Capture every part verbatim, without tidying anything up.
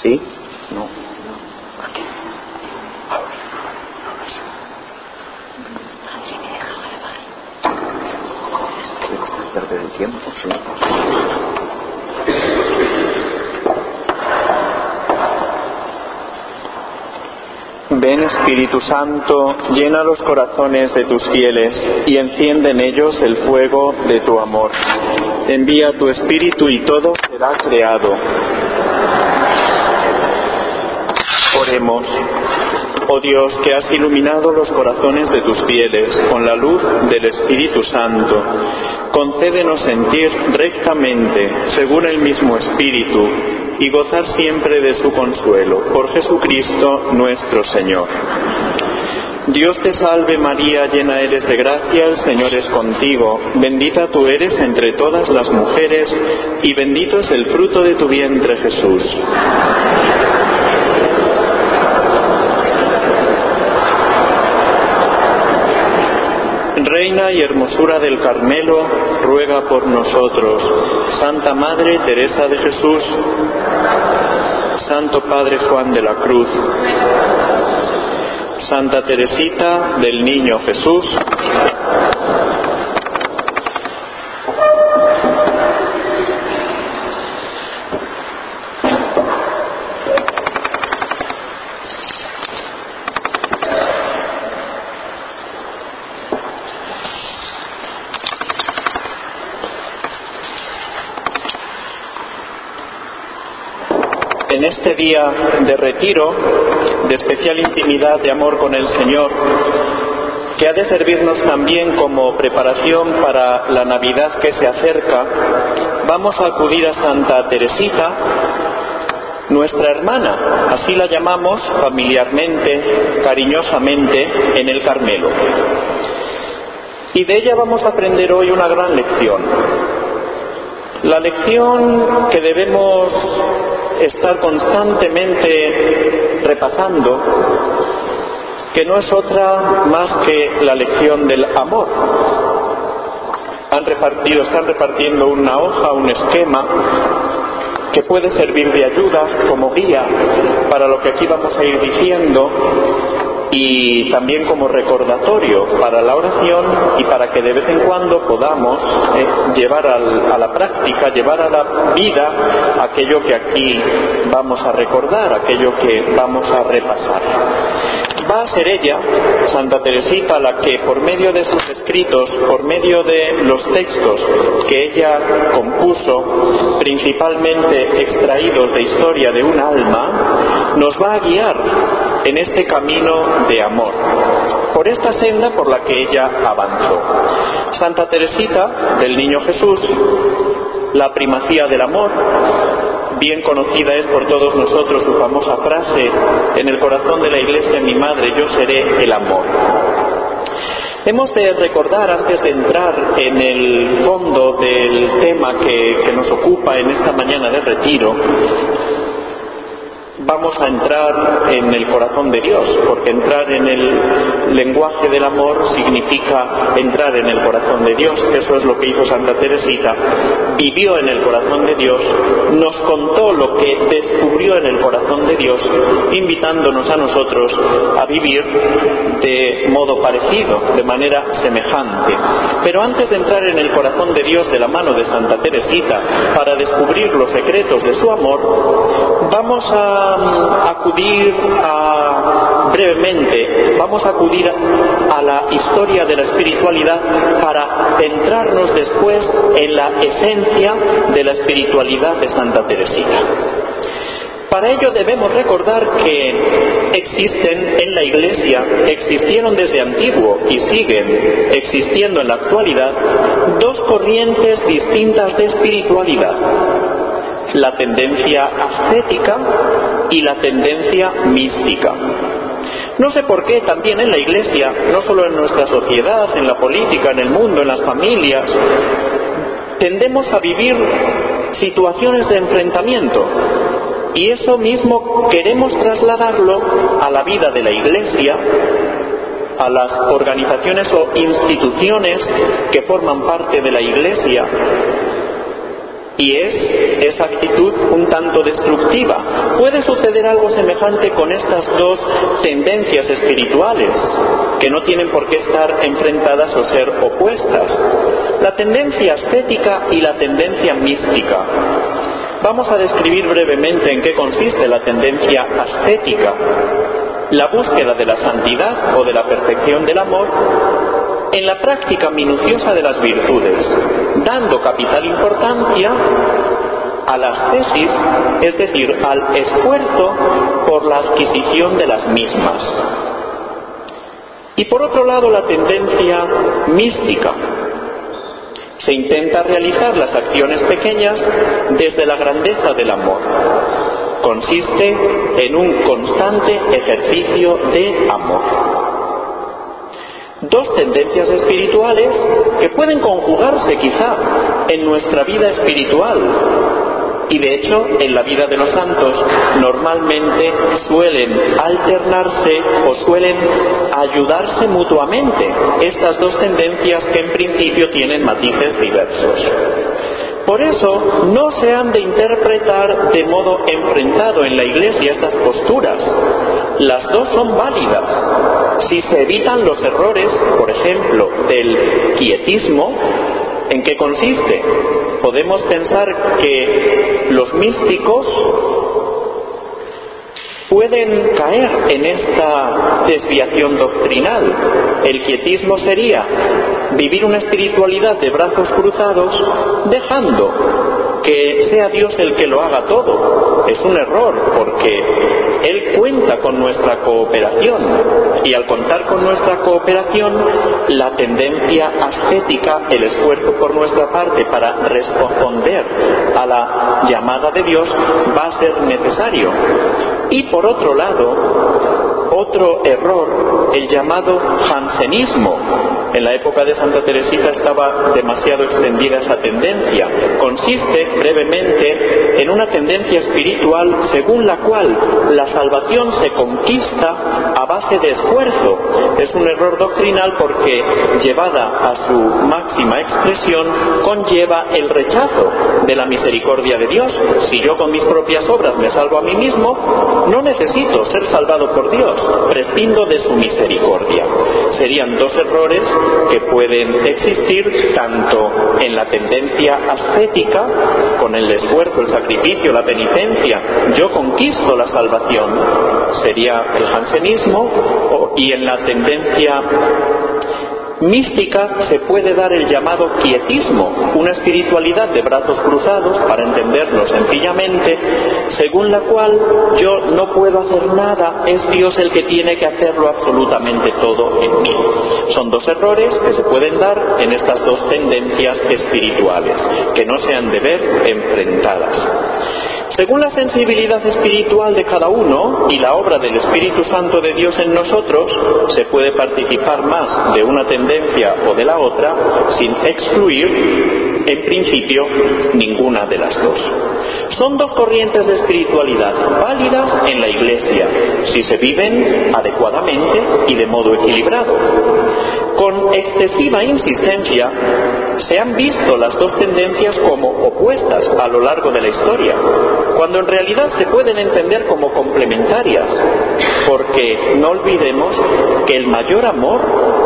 ¿Sí? No. Aquí. ¿Qué vas a perder el tiempo? Sí. Ven, Espíritu Santo, llena los corazones de tus fieles y enciende en ellos el fuego de tu amor. Envía tu Espíritu y todo será creado. Oremos. Oh Dios, que has iluminado los corazones de tus fieles con la luz del Espíritu Santo, concédenos sentir rectamente, según el mismo Espíritu, y gozar siempre de su consuelo. Por Jesucristo nuestro Señor. Dios te salve María, llena eres de gracia, el Señor es contigo. Bendita tú eres entre todas las mujeres, y bendito es el fruto de tu vientre, Jesús. Reina y hermosura del Carmelo, ruega por nosotros. Santa Madre Teresa de Jesús, Santo Padre Juan de la Cruz, Santa Teresita del Niño Jesús, en este día de retiro, de especial intimidad, de amor con el Señor, que ha de servirnos también como preparación para la Navidad que se acerca, vamos a acudir a Santa Teresita, nuestra hermana, así la llamamos familiarmente, cariñosamente, en el Carmelo. Y de ella vamos a aprender hoy una gran lección. La lección que debemos estar constantemente repasando, que no es otra más que la lección del amor. Han repartido, están repartiendo una hoja, un esquema que puede servir de ayuda como guía para lo que aquí vamos a ir diciendo, y también como recordatorio para la oración y para que de vez en cuando podamos eh, llevar al, a la práctica, llevar a la vida aquello que aquí vamos a recordar, aquello que vamos a repasar. Va a ser ella, Santa Teresita, la que por medio de sus escritos, por medio de los textos que ella compuso, principalmente extraídos de Historia de un alma, nos va a guiar en este camino de amor, por esta senda por la que ella avanzó. Santa Teresita del Niño Jesús, la primacía del amor. Bien conocida es por todos nosotros su famosa frase: en el corazón de la Iglesia, mi madre, yo seré el amor. Hemos de recordar, antes de entrar en el fondo del tema que, que nos ocupa en esta mañana de retiro, vamos a entrar en el corazón de Dios, porque entrar en el lenguaje del amor significa entrar en el corazón de Dios. Eso es lo que hizo Santa Teresita. Vivió en el corazón de Dios, nos contó lo que descubrió en el corazón de Dios, invitándonos a nosotros a vivir de modo parecido, de manera semejante. Pero antes de entrar en el corazón de Dios de la mano de Santa Teresita para descubrir los secretos de su amor, vamos a acudir a, brevemente, vamos a acudir a la historia de la espiritualidad para centrarnos después en la esencia de la espiritualidad de Santa Teresita. Para ello debemos recordar que existen en la Iglesia, existieron desde antiguo y siguen existiendo en la actualidad, dos corrientes distintas de espiritualidad: la tendencia ascética y la tendencia mística. No sé por qué también en la Iglesia, no solo en nuestra sociedad, en la política, en el mundo, en las familias, tendemos a vivir situaciones de enfrentamiento, y eso mismo queremos trasladarlo a la vida de la Iglesia, a las organizaciones o instituciones que forman parte de la Iglesia, Y es esa actitud un tanto destructiva. Puede suceder algo semejante con estas dos tendencias espirituales, que no tienen por qué estar enfrentadas o ser opuestas. La tendencia ascética y la tendencia mística. Vamos a describir brevemente en qué consiste la tendencia ascética: la búsqueda de la santidad o de la perfección del amor en la práctica minuciosa de las virtudes, dando capital importancia a la ascesis, es decir, al esfuerzo por la adquisición de las mismas. Y por otro lado, la tendencia mística. Se intenta realizar las acciones pequeñas desde la grandeza del amor. Consiste en un constante ejercicio de amor. Dos tendencias espirituales que pueden conjugarse quizá en nuestra vida espiritual, y de hecho en la vida de los santos normalmente suelen alternarse o suelen ayudarse mutuamente estas dos tendencias, que en principio tienen matices diversos. Por eso no se han de interpretar de modo enfrentado en la Iglesia estas posturas. Las dos son válidas. Si se evitan los errores, por ejemplo, del quietismo, ¿en qué consiste? Podemos pensar que los místicos pueden caer en esta desviación doctrinal. El quietismo sería vivir una espiritualidad de brazos cruzados, dejando que sea Dios el que lo haga todo. Es un error, porque Él cuenta con nuestra cooperación, y al contar con nuestra cooperación, la tendencia ascética, el esfuerzo por nuestra parte para responder a la llamada de Dios, va a ser necesario. Y por otro lado, otro error, el llamado jansenismo. En la época de Santa Teresita estaba demasiado extendida esa tendencia. Consiste, brevemente, en una tendencia espiritual según la cual la salvación se conquista a base de esfuerzo. Es un error doctrinal porque, llevada a su máxima expresión, conlleva el rechazo de la misericordia de Dios. Si yo con mis propias obras me salvo a mí mismo, no necesito ser salvado por Dios, prescindo de su misericordia. Serían dos errores que pueden existir tanto en la tendencia ascética, con el esfuerzo, el sacrificio, la penitencia, yo conquisto la salvación, sería el jansenismo, y en la tendencia mística se puede dar el llamado quietismo, una espiritualidad de brazos cruzados, para entenderlo sencillamente, según la cual yo no puedo hacer nada, es Dios el que tiene que hacerlo absolutamente todo en mí. Son dos errores que se pueden dar en estas dos tendencias espirituales, que no se han de ver enfrentadas. Según la sensibilidad espiritual de cada uno y la obra del Espíritu Santo de Dios en nosotros, se puede participar más de una tendencia o de la otra, sin excluir, en principio, ninguna de las dos. Son dos corrientes de espiritualidad válidas en la Iglesia, si se viven adecuadamente y de modo equilibrado. Con excesiva insistencia, se han visto las dos tendencias como opuestas a lo largo de la historia, cuando en realidad se pueden entender como complementarias, porque no olvidemos que el mayor amor,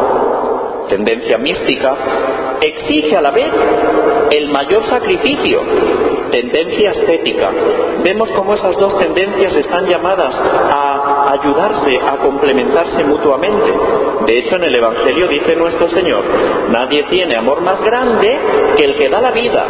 tendencia mística, exige a la vez el mayor sacrificio, tendencia ascética. Vemos cómo esas dos tendencias están llamadas a ayudarse, a complementarse mutuamente. De hecho, en el Evangelio dice nuestro Señor: nadie tiene amor más grande que el que da la vida.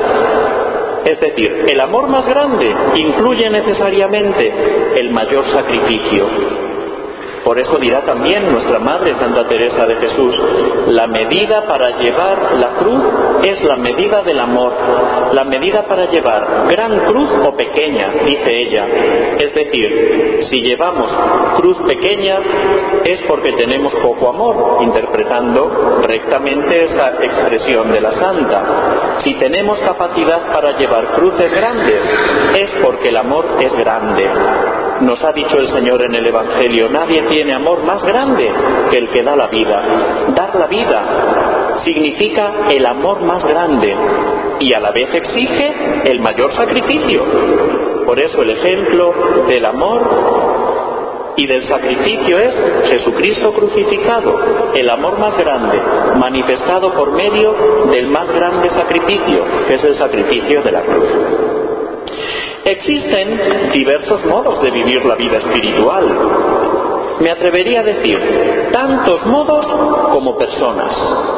Es decir, el amor más grande incluye necesariamente el mayor sacrificio. Por eso dirá también nuestra Madre Santa Teresa de Jesús: la medida para llevar la cruz es la medida del amor. La medida para llevar gran cruz o pequeña, dice ella. Es decir, si llevamos cruz pequeña es porque tenemos poco amor, interpretando rectamente esa expresión de la Santa. Si tenemos capacidad para llevar cruces grandes es porque el amor es grande. Nos ha dicho el Señor en el Evangelio: nadie tiene amor más grande que el que da la vida. Dar la vida significa el amor más grande, y a la vez exige el mayor sacrificio. Por eso el ejemplo del amor y del sacrificio es Jesucristo crucificado, el amor más grande, manifestado por medio del más grande sacrificio, que es el sacrificio de la cruz. Existen diversos modos de vivir la vida espiritual. Me atrevería a decir, tantos modos como personas.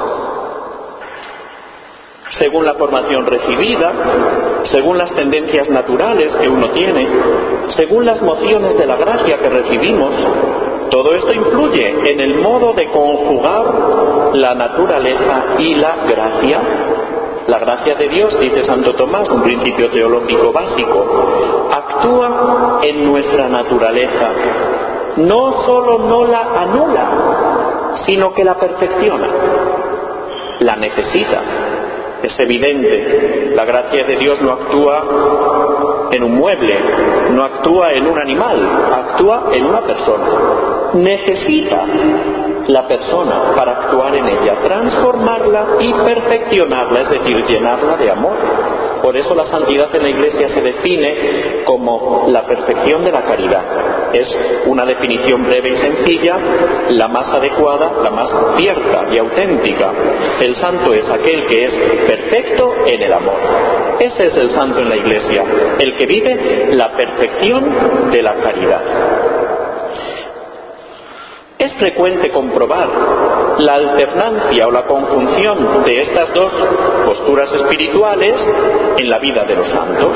Según la formación recibida, según las tendencias naturales que uno tiene, según las mociones de la gracia que recibimos, todo esto influye en el modo de conjugar la naturaleza y la gracia. La gracia de Dios, dice Santo Tomás, un principio teológico básico, actúa en nuestra naturaleza. No solo no la anula, sino que la perfecciona, la necesita. Es evidente, la gracia de Dios no actúa en un mueble, no actúa en un animal, actúa en una persona. Necesita la persona para actuar en ella, transformarla y perfeccionarla, es decir, llenarla de amor. Por eso la santidad en la Iglesia se define como la perfección de la caridad. Es una definición breve y sencilla, la más adecuada, la más cierta y auténtica. El santo es aquel que es perfecto en el amor. Ese es el santo en la Iglesia, el que vive la perfección de la caridad. Es frecuente comprobar la alternancia o la conjunción de estas dos posturas espirituales en la vida de los santos.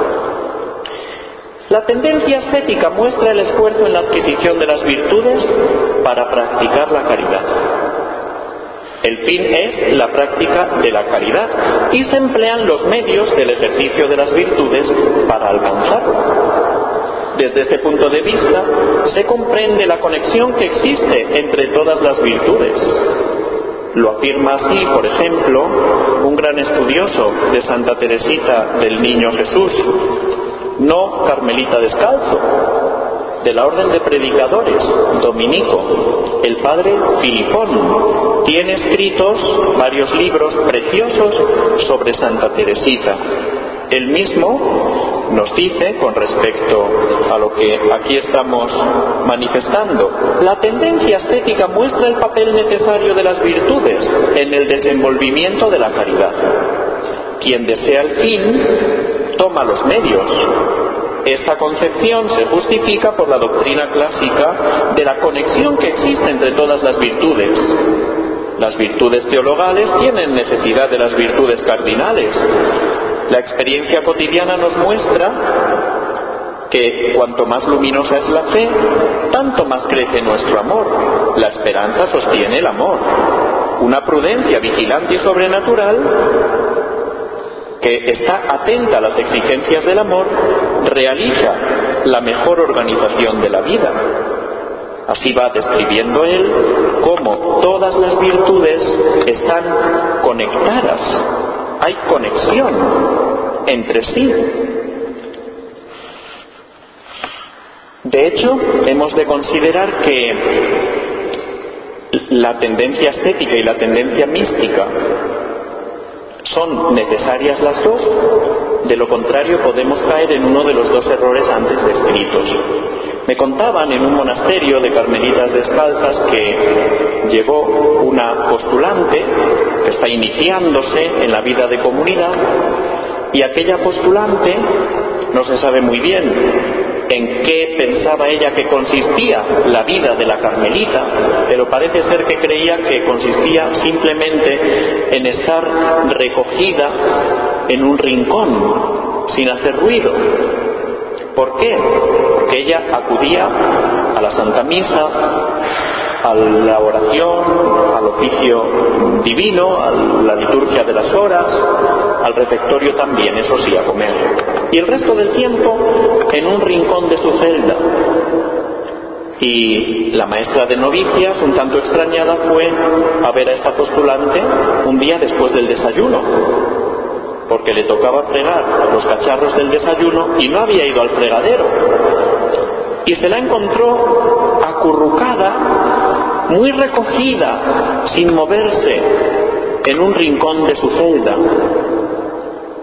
La tendencia ascética muestra el esfuerzo en la adquisición de las virtudes para practicar la caridad. El fin es la práctica de la caridad y se emplean los medios del ejercicio de las virtudes para alcanzarlo. Desde este punto de vista, se comprende la conexión que existe entre todas las virtudes. Lo afirma así, por ejemplo, un gran estudioso de Santa Teresita del Niño Jesús, no carmelita descalzo, de la orden de predicadores, dominico, el padre Filipón. Tiene escritos varios libros preciosos sobre Santa Teresita. Él mismo nos dice, con respecto a lo que aquí estamos manifestando, la tendencia ascética muestra el papel necesario de las virtudes en el desenvolvimiento de la caridad. Quien desea el fin, toma los medios. Esta concepción se justifica por la doctrina clásica de la conexión que existe entre todas las virtudes. Las virtudes teologales tienen necesidad de las virtudes cardinales. La experiencia cotidiana nos muestra que cuanto más luminosa es la fe, tanto más crece nuestro amor. La esperanza sostiene el amor. Una prudencia vigilante y sobrenatural, que está atenta a las exigencias del amor, realiza la mejor organización de la vida. Así va describiendo él cómo todas las virtudes están conectadas. Hay conexión entre sí. De hecho, hemos de considerar que la tendencia ascética y la tendencia mística son necesarias las dos. De lo contrario, podemos caer en uno de los dos errores antes descritos. Me contaban en un monasterio de carmelitas descalzas que llegó una postulante que está iniciándose en la vida de comunidad, y aquella postulante no se sabe muy bien en qué pensaba ella que consistía la vida de la carmelita, pero parece ser que creía que consistía simplemente en estar recogida en un rincón, sin hacer ruido. ¿Por qué? Porque ella acudía a la Santa Misa, a la oración, al oficio divino, a la liturgia de las horas, al refectorio también, eso sí, a comer. Y el resto del tiempo en un rincón de su celda. Y la maestra de novicias, un tanto extrañada, fue a ver a esta postulante un día después del desayuno, porque le tocaba fregar los cacharros del desayuno y no había ido al fregadero. Y se la encontró acurrucada, muy recogida, sin moverse, en un rincón de su celda.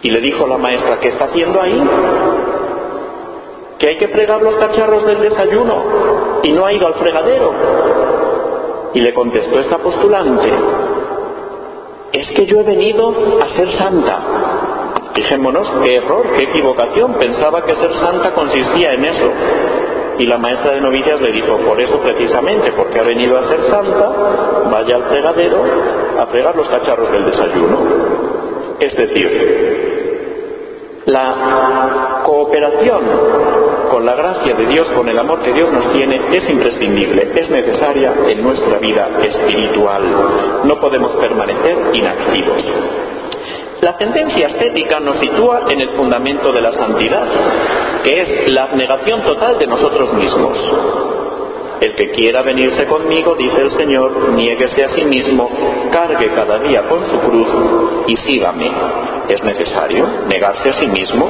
Y le dijo la maestra: ¿qué está haciendo ahí? Que hay que fregar los cacharros del desayuno y no ha ido al fregadero. Y le contestó esta postulante: es que yo he venido a ser santa. Fijémonos, qué error, qué equivocación. Pensaba que ser santa consistía en eso. Y la maestra de novicias le dijo: por eso precisamente, porque ha venido a ser santa, vaya al fregadero a fregar los cacharros del desayuno. Es decir, la cooperación con la gracia de Dios, con el amor que Dios nos tiene, es imprescindible, es necesaria en nuestra vida espiritual. No podemos permanecer inactivos. La tendencia estética nos sitúa en el fundamento de la santidad, que es la abnegación total de nosotros mismos. El que quiera venirse conmigo, dice el Señor, niéguese a sí mismo, cargue cada día con su cruz y sígame. ¿Es necesario negarse a sí mismo?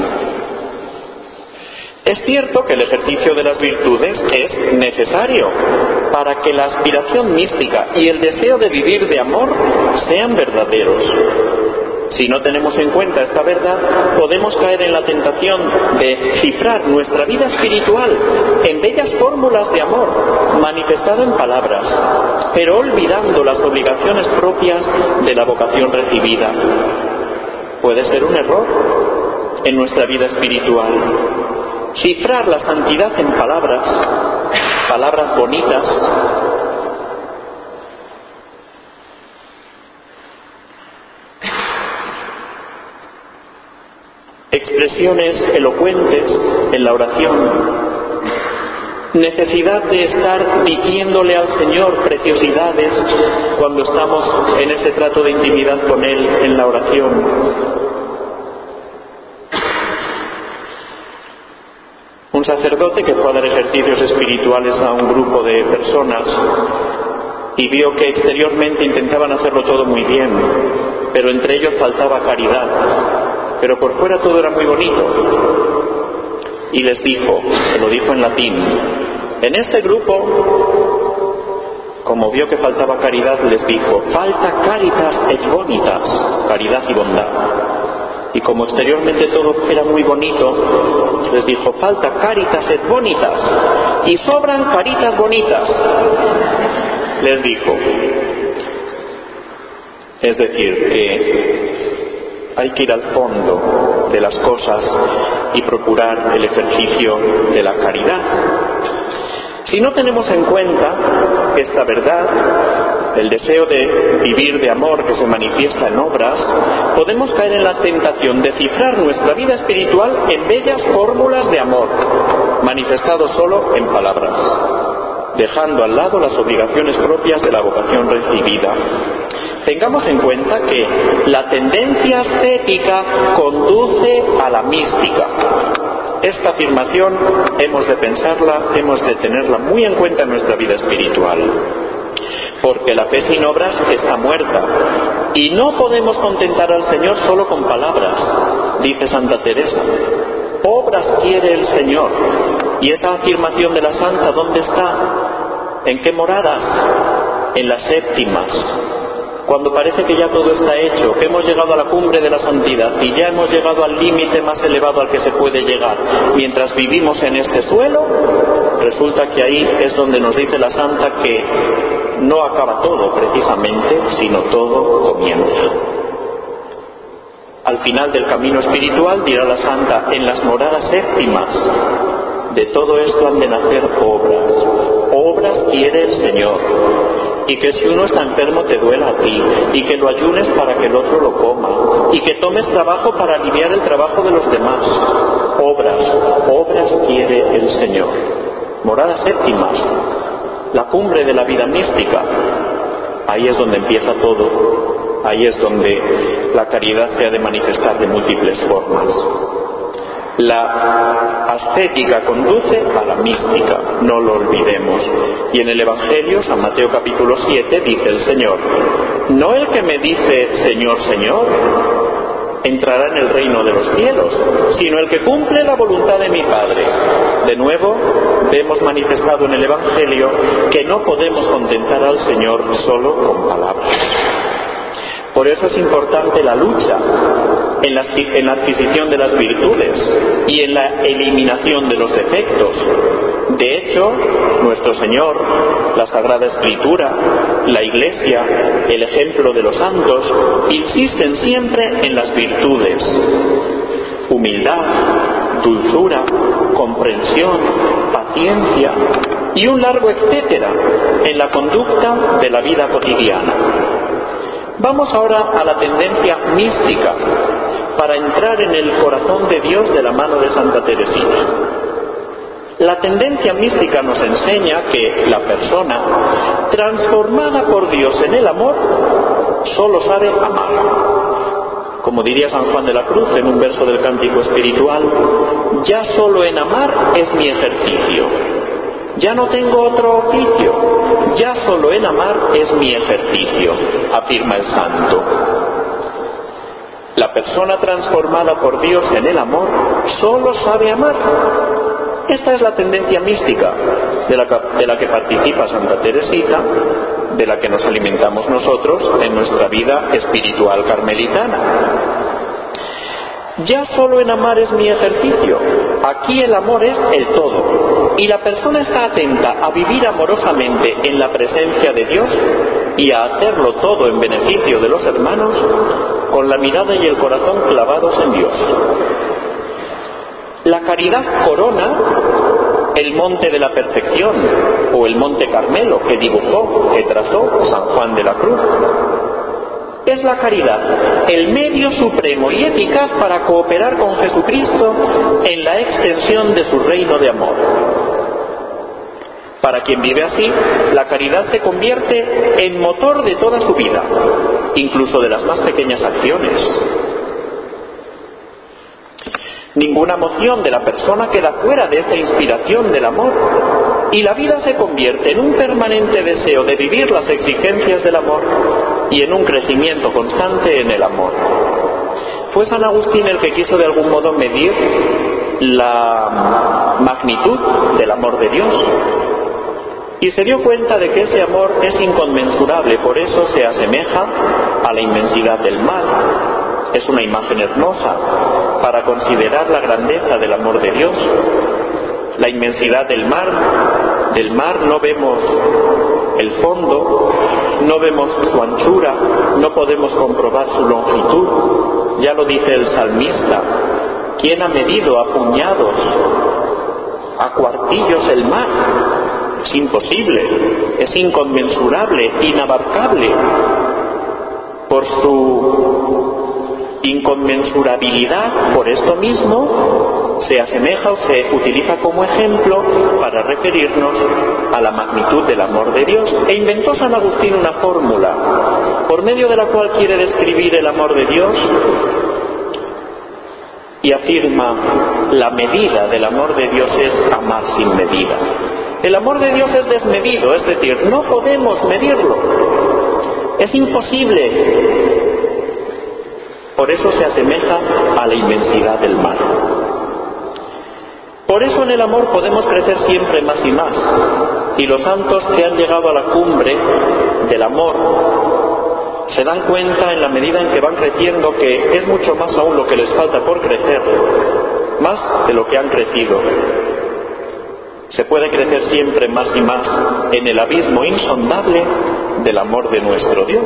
Es cierto que el ejercicio de las virtudes es necesario para que la aspiración mística y el deseo de vivir de amor sean verdaderos. Si no tenemos en cuenta esta verdad, podemos caer en la tentación de cifrar nuestra vida espiritual en bellas fórmulas de amor, manifestado en palabras, pero olvidando las obligaciones propias de la vocación recibida. Puede ser un error en nuestra vida espiritual. Cifrar la santidad en palabras, palabras bonitas, expresiones elocuentes en la oración, necesidad de estar diciéndole al Señor preciosidades cuando estamos en ese trato de intimidad con Él en la oración. Un sacerdote que fue a dar ejercicios espirituales a un grupo de personas y vio que exteriormente intentaban hacerlo todo muy bien, pero entre ellos faltaba caridad. Pero por fuera todo era muy bonito. Y les dijo, se lo dijo en latín, en este grupo, como vio que faltaba caridad, les dijo, falta caritas et bonitas, caridad y bondad. Y como exteriormente todo era muy bonito, les dijo, falta caritas et bonitas, y sobran caritas bonitas, les dijo. Es decir, que hay que ir al fondo de las cosas y procurar el ejercicio de la caridad. Si no tenemos en cuenta esta verdad, el deseo de vivir de amor que se manifiesta en obras, podemos caer en la tentación de cifrar nuestra vida espiritual en bellas fórmulas de amor, manifestado solo en palabras, dejando al lado las obligaciones propias de la vocación recibida. Tengamos en cuenta que la tendencia ascética conduce a la mística. Esta afirmación hemos de pensarla, hemos de tenerla muy en cuenta en nuestra vida espiritual. Porque la fe sin obras está muerta. Y no podemos contentar al Señor solo con palabras, dice Santa Teresa. Obras quiere el Señor. Y esa afirmación de la Santa, ¿dónde está? ¿En qué moradas? En las séptimas. Cuando parece que ya todo está hecho, que hemos llegado a la cumbre de la santidad y ya hemos llegado al límite más elevado al que se puede llegar, mientras vivimos en este suelo, resulta que ahí es donde nos dice la Santa que no acaba todo precisamente, sino todo comienza. Al final del camino espiritual, dirá la Santa, en las moradas séptimas, de todo esto han de nacer obras. Obras quiere el Señor. Y que si uno está enfermo te duela a ti, y que lo ayunes para que el otro lo coma, y que tomes trabajo para aliviar el trabajo de los demás. Obras, obras quiere el Señor. Moradas séptimas, la cumbre de la vida mística. Ahí es donde empieza todo, ahí es donde la caridad se ha de manifestar de múltiples formas. La ascética conduce a la mística, no lo olvidemos. Y en el Evangelio, San Mateo capítulo siete, dice el Señor, no el que me dice Señor, Señor, entrará en el reino de los cielos, sino el que cumple la voluntad de mi Padre. De nuevo, vemos manifestado en el Evangelio que no podemos contentar al Señor solo con palabras. Por eso es importante la lucha en la, en la adquisición de las virtudes y en la eliminación de los defectos. De hecho, nuestro Señor, la Sagrada Escritura, la Iglesia, el ejemplo de los santos, insisten siempre en las virtudes: humildad, dulzura, comprensión, paciencia y un largo etcétera en la conducta de la vida cotidiana. Vamos ahora a la tendencia mística para entrar en el corazón de Dios de la mano de Santa Teresita. La tendencia mística nos enseña que la persona, transformada por Dios en el amor, solo sabe amar. Como diría San Juan de la Cruz en un verso del Cántico Espiritual: ya solo en amar es mi ejercicio. Ya no tengo otro oficio, ya solo en amar es mi ejercicio, afirma el santo. La persona transformada por Dios en el amor solo sabe amar. Esta es la tendencia mística de la, de la que participa Santa Teresita, de la que nos alimentamos nosotros en nuestra vida espiritual carmelitana. Ya solo en amar es mi ejercicio. Aquí el amor es el todo, y la persona está atenta a vivir amorosamente en la presencia de Dios y a hacerlo todo en beneficio de los hermanos, con la mirada y el corazón clavados en Dios. La caridad corona el monte de la perfección, o el monte Carmelo que dibujó, que trazó San Juan de la Cruz. Es la caridad el medio supremo y eficaz para cooperar con Jesucristo en la extensión de su reino de amor. Para quien vive así, la caridad se convierte en motor de toda su vida, incluso de las más pequeñas acciones. Ninguna moción de la persona queda fuera de esta inspiración del amor, y la vida se convierte en un permanente deseo de vivir las exigencias del amor y en un crecimiento constante en el amor. Fue San Agustín el que quiso de algún modo medir la magnitud del amor de Dios, y se dio cuenta de que ese amor es inconmensurable, por eso se asemeja a la inmensidad del mar. Es una imagen hermosa para considerar la grandeza del amor de Dios. La inmensidad del mar, del mar no vemos el fondo, no vemos su anchura, no podemos comprobar su longitud. Ya lo dice el salmista: ¿quién ha medido a puñados, a cuartillos el mar? Es imposible, es inconmensurable, inabarcable. Por su inconmensurabilidad, por esto mismo, se asemeja o se utiliza como ejemplo para referirnos a la magnitud del amor de Dios. E inventó San Agustín una fórmula por medio de la cual quiere describir el amor de Dios y afirma: la medida del amor de Dios es amar sin medida. El amor de Dios es desmedido, es decir, no podemos medirlo, es imposible. Por eso se asemeja a la inmensidad del mar. Por eso en el amor podemos crecer siempre más y más, y los santos que han llegado a la cumbre del amor se dan cuenta, en la medida en que van creciendo, que es mucho más aún lo que les falta por crecer, más de lo que han crecido. Se puede crecer siempre más y más en el abismo insondable del amor de nuestro Dios.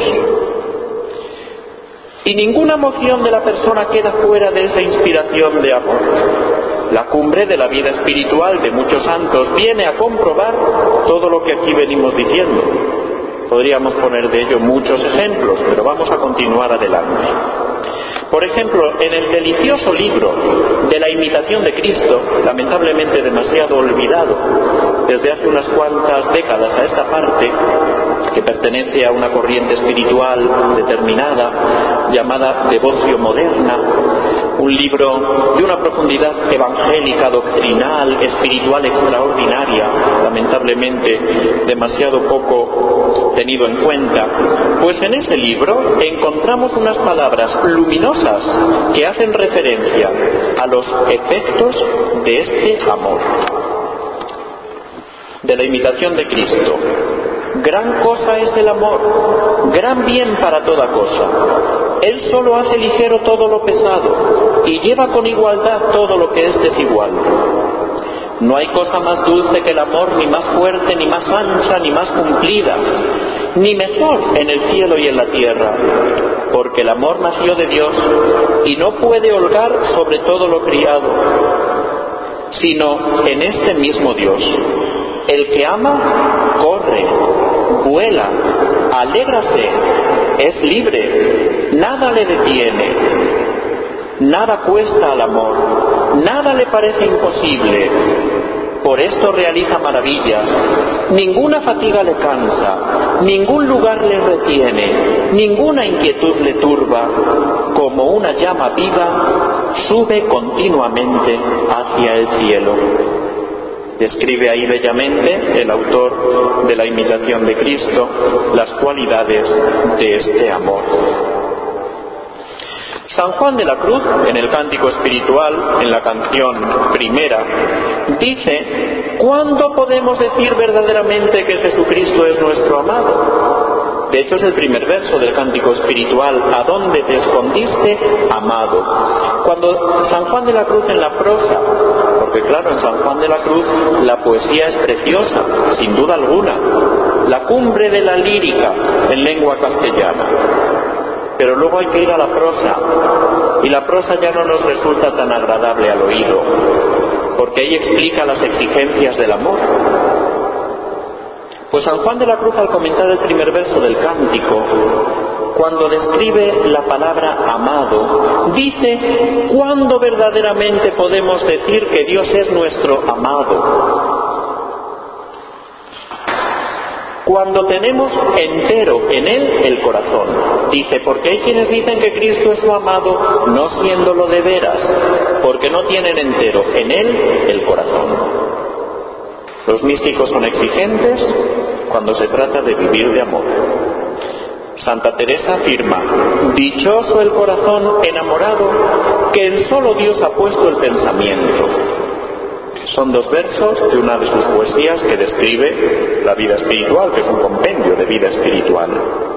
Y ninguna moción de la persona queda fuera de esa inspiración de amor. La cumbre de la vida espiritual de muchos santos viene a comprobar todo lo que aquí venimos diciendo. Podríamos poner de ello muchos ejemplos, pero vamos a continuar adelante. Por ejemplo, en el delicioso libro de la imitación de Cristo, lamentablemente demasiado olvidado desde hace unas cuantas décadas a esta parte, que pertenece a una corriente espiritual determinada llamada Devocio Moderna, un libro de una profundidad evangélica, doctrinal, espiritual extraordinaria, lamentablemente demasiado poco tenido en cuenta. Pues en ese libro encontramos unas palabras luminosas que hacen referencia a los efectos de este amor, de la imitación de Cristo. Gran cosa es el amor, gran bien para toda cosa. Él solo hace ligero todo lo pesado y lleva con igualdad todo lo que es desigual. No hay cosa más dulce que el amor, ni más fuerte, ni más ancha, ni más cumplida, ni mejor en el cielo y en la tierra, porque el amor nació de Dios y no puede holgar sobre todo lo criado, sino en este mismo Dios. El que ama, corre, vuela, alégrase, es libre, nada le detiene, nada cuesta al amor, nada le parece imposible. Por esto realiza maravillas, ninguna fatiga le cansa, ningún lugar le retiene, ninguna inquietud le turba. Como una llama viva, sube continuamente hacia el cielo. Describe ahí bellamente el autor de la imitación de Cristo las cualidades de este amor. San Juan de la Cruz, en el Cántico Espiritual, en la canción primera, dice: ¿cuándo podemos decir verdaderamente que Jesucristo es nuestro amado? De hecho, es el primer verso del Cántico Espiritual: ¿a dónde te escondiste, amado? Cuando San Juan de la Cruz en la prosa, porque claro, en San Juan de la Cruz la poesía es preciosa, sin duda alguna, la cumbre de la lírica en lengua castellana. Pero luego hay que ir a la prosa, y la prosa ya no nos resulta tan agradable al oído, porque ahí explica las exigencias del amor. Pues San Juan de la Cruz, al comentar el primer verso del cántico, cuando describe la palabra amado, dice: ¿cuándo verdaderamente podemos decir que Dios es nuestro amado? Cuando tenemos entero en Él el corazón. Dice, porque hay quienes dicen que Cristo es su amado, no siéndolo de veras, porque no tienen entero en Él el corazón. Los místicos son exigentes cuando se trata de vivir de amor. Santa Teresa afirma: dichoso el corazón enamorado que en solo Dios ha puesto el pensamiento. Son dos versos de una de sus poesías que describe la vida espiritual, que es un compendio de vida espiritual.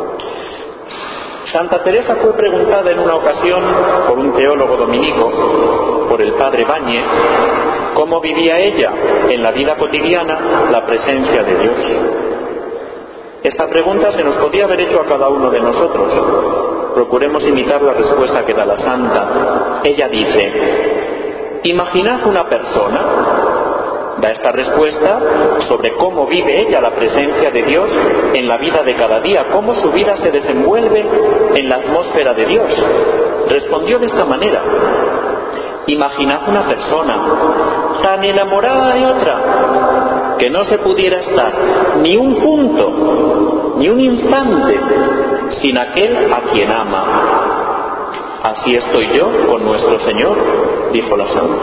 Santa Teresa fue preguntada en una ocasión por un teólogo dominico, por el padre Bañez, cómo vivía ella en la vida cotidiana la presencia de Dios. Esta pregunta se nos podía haber hecho a cada uno de nosotros. Procuremos imitar la respuesta que da la santa. Ella dice: imaginad una persona, da esta respuesta sobre cómo vive ella la presencia de Dios en la vida de cada día, cómo su vida se desenvuelve en la atmósfera de Dios. Respondió de esta manera: imaginad una persona tan enamorada de otra que no se pudiera estar ni un punto, ni un instante sin aquel a quien ama. Así estoy yo con nuestro Señor, dijo la santa.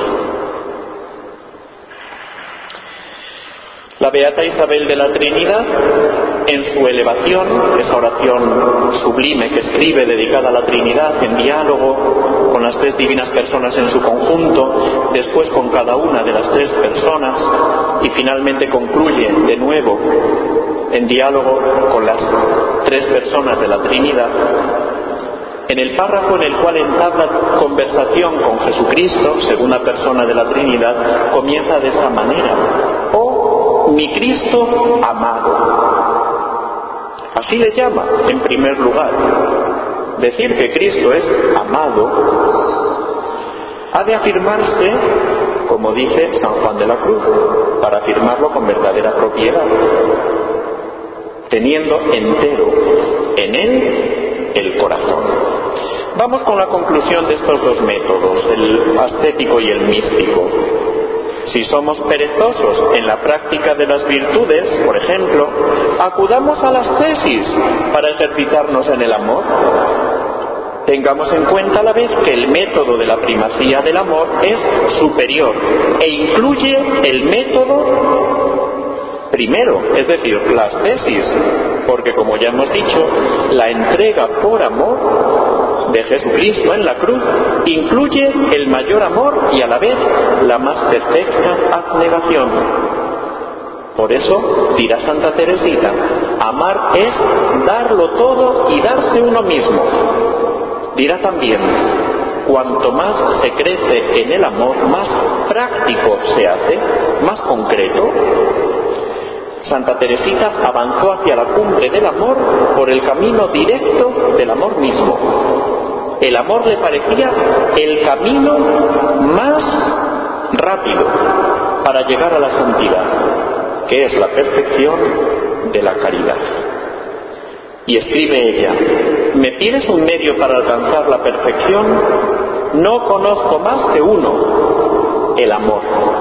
La beata Isabel de la Trinidad, en su elevación, esa oración sublime que escribe dedicada a la Trinidad, en diálogo con las tres divinas personas en su conjunto, después con cada una de las tres personas, y finalmente concluye de nuevo en diálogo con las tres personas de la Trinidad, en el párrafo en el cual entabla conversación con Jesucristo, segunda persona de la Trinidad, comienza de esta manera: oh, mi Cristo amado. Así le llama, en primer lugar. Decir que Cristo es amado ha de afirmarse, como dice San Juan de la Cruz, para afirmarlo con verdadera propiedad, teniendo entero en Él el corazón. Vamos con la conclusión de estos dos métodos, el ascético y el místico. Si somos perezosos en la práctica de las virtudes, por ejemplo, acudamos a las tesis para ejercitarnos en el amor. Tengamos en cuenta a la vez que el método de la primacía del amor es superior e incluye el método primero, es decir, las tesis, porque como ya hemos dicho, la entrega por amor de Jesucristo en la cruz incluye el mayor amor y a la vez la más perfecta abnegación. Por eso dirá Santa Teresita: amar es darlo todo y darse uno mismo. Dirá también: cuanto más se crece en el amor, más práctico se hace, más concreto. Santa Teresita avanzó hacia la cumbre del amor por el camino directo del amor mismo. El amor le parecía el camino más rápido para llegar a la santidad, que es la perfección de la caridad. Y escribe ella: ¿me pides un medio para alcanzar la perfección? No conozco más que uno, el amor.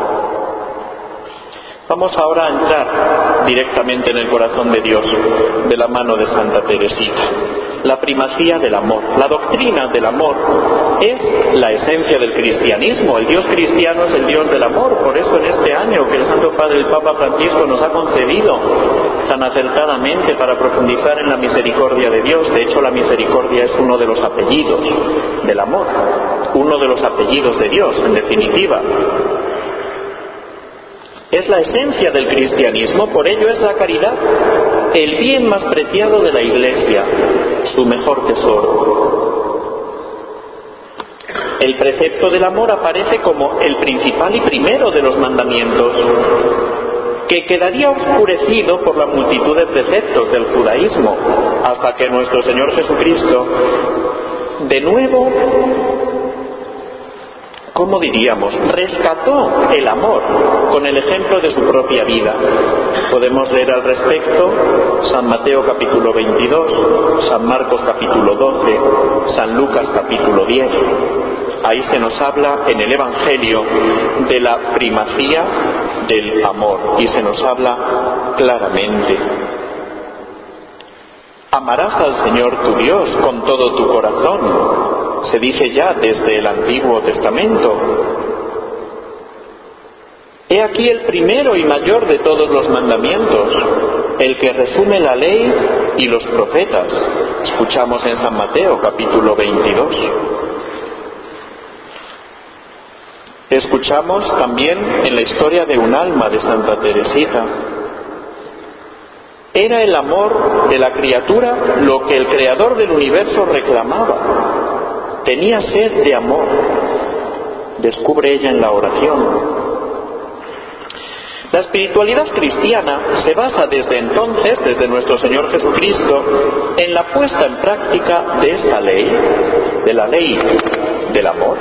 Vamos ahora a entrar directamente en el corazón de Dios, de la mano de Santa Teresita. La primacía del amor, la doctrina del amor, es la esencia del cristianismo. El Dios cristiano es el Dios del amor. Por eso en este año que el Santo Padre, el Papa Francisco, nos ha concedido tan acertadamente para profundizar en la misericordia de Dios. De hecho, la misericordia es uno de los apellidos del amor, uno de los apellidos de Dios, en definitiva. Es la esencia del cristianismo, por ello es la caridad, el bien más preciado de la Iglesia, su mejor tesoro. El precepto del amor aparece como el principal y primero de los mandamientos, que quedaría oscurecido por la multitud de preceptos del judaísmo, hasta que nuestro Señor Jesucristo, de nuevo, ¿cómo diríamos?, rescató el amor con el ejemplo de su propia vida. Podemos leer al respecto San Mateo capítulo veintidós, San Marcos capítulo doce, San Lucas capítulo diez. Ahí se nos habla en el Evangelio de la primacía del amor y se nos habla claramente. Amarás al Señor tu Dios con todo tu corazón. Se dice ya desde el Antiguo Testamento. He aquí el primero y mayor de todos los mandamientos, el que resume la ley y los profetas. Escuchamos en San Mateo capítulo veintidós. Escuchamos también en la historia de un alma de Santa Teresita. Era el amor de la criatura lo que el Creador del universo reclamaba. Tenía sed de amor, descubre ella en la oración. La espiritualidad cristiana se basa desde entonces, desde nuestro Señor Jesucristo, en la puesta en práctica de esta ley, de la ley del amor.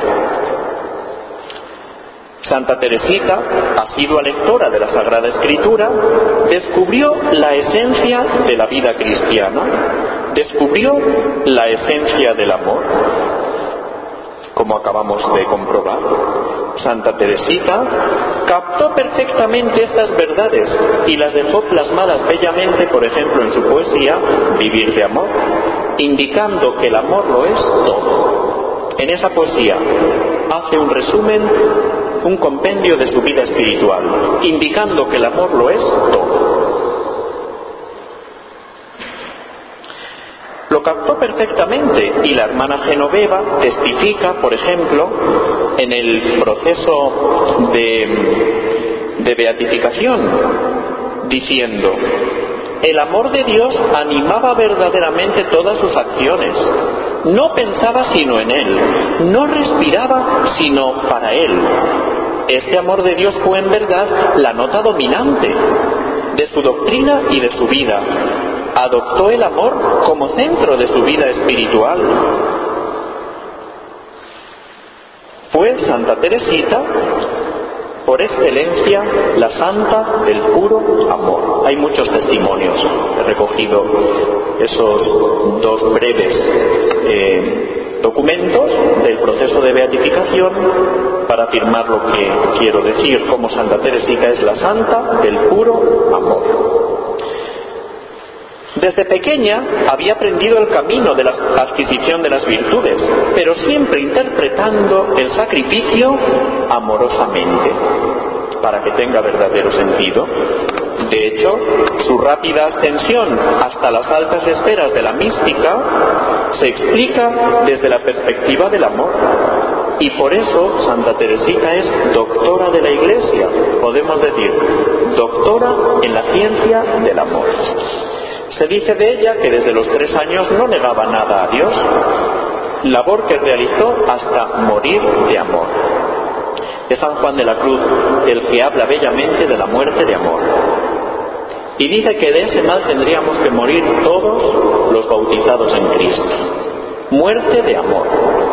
Santa Teresita, asidua lectora de la Sagrada Escritura, descubrió la esencia de la vida cristiana, descubrió la esencia del amor. Como acabamos de comprobar, Santa Teresita captó perfectamente estas verdades y las dejó plasmadas bellamente, por ejemplo, en su poesía Vivir de Amor, indicando que el amor lo es todo. En esa poesía hace un resumen, un compendio de su vida espiritual, indicando que el amor lo es todo. Lo captó perfectamente y la hermana Genoveva testifica, por ejemplo, en el proceso de, de beatificación, diciendo: el amor de Dios animaba verdaderamente todas sus acciones. No pensaba sino en Él, no respiraba sino para Él. Este amor de Dios fue en verdad la nota dominante de su doctrina y de su vida. Adoptó el amor como centro de su vida espiritual. Fue Santa Teresita, por excelencia, la santa del puro amor. Hay muchos testimonios. He recogido esos dos breves eh, documentos del proceso de beatificación para afirmar lo que quiero decir, como Santa Teresita es la santa del puro amor. Desde pequeña había aprendido el camino de la adquisición de las virtudes, pero siempre interpretando el sacrificio amorosamente, para que tenga verdadero sentido. De hecho, su rápida ascensión hasta las altas esferas de la mística se explica desde la perspectiva del amor. Y por eso Santa Teresita es doctora de la Iglesia, podemos decir, doctora en la ciencia del amor. Se dice de ella que desde los tres años no negaba nada a Dios. labor que realizó hasta morir de amor. Es San Juan de la Cruz el que habla bellamente de la muerte de amor. Y dice que de ese mal tendríamos que morir todos los bautizados en Cristo. Muerte de amor.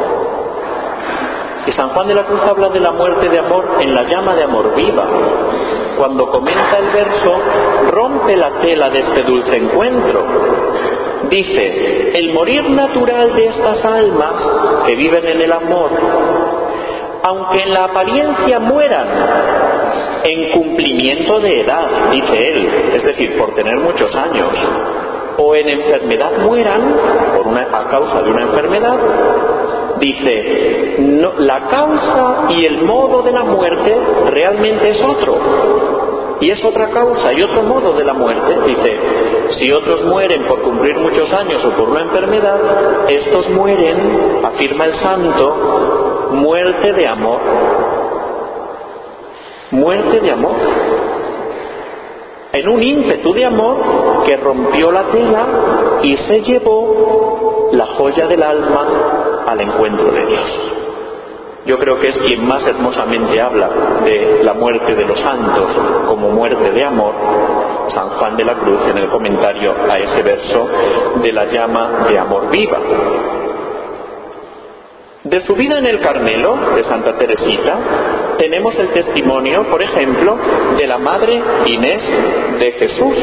Y San Juan de la Cruz habla de la muerte de amor en la llama de amor viva. Cuando comenta el verso, rompe la tela de este dulce encuentro. Dice, el morir natural de estas almas que viven en el amor, aunque en la apariencia mueran, en cumplimiento de edad, dice él, es decir, por tener muchos años, o en enfermedad mueran, por una, a causa de una enfermedad, dice, no, la causa y el modo de la muerte realmente es otro, y es otra causa y otro modo de la muerte. Dice, si otros mueren por cumplir muchos años o por una enfermedad, estos mueren, afirma el santo, muerte de amor. Muerte de amor. En un ímpetu de amor que rompió la tela y se llevó la joya del alma al encuentro de Dios. Yo creo que es quien más hermosamente habla de la muerte de los santos como muerte de amor, San Juan de la Cruz, en el comentario a ese verso de la llama de amor viva. De su vida en el Carmelo, de Santa Teresita, tenemos el testimonio, por ejemplo, de la Madre Inés de Jesús.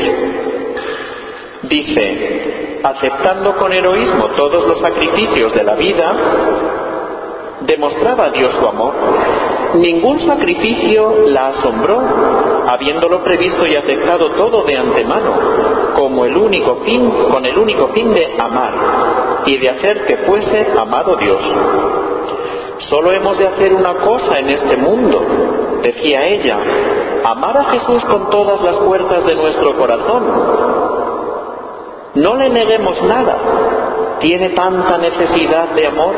Dice, aceptando con heroísmo todos los sacrificios de la vida, demostraba a Dios su amor. Ningún sacrificio la asombró, habiéndolo previsto y aceptado todo de antemano, como el único fin, con el único fin de amar y de hacer que fuese amado Dios. Solo hemos de hacer una cosa en este mundo, decía ella, amar a Jesús con todas las fuerzas de nuestro corazón. No le neguemos nada, tiene tanta necesidad de amor.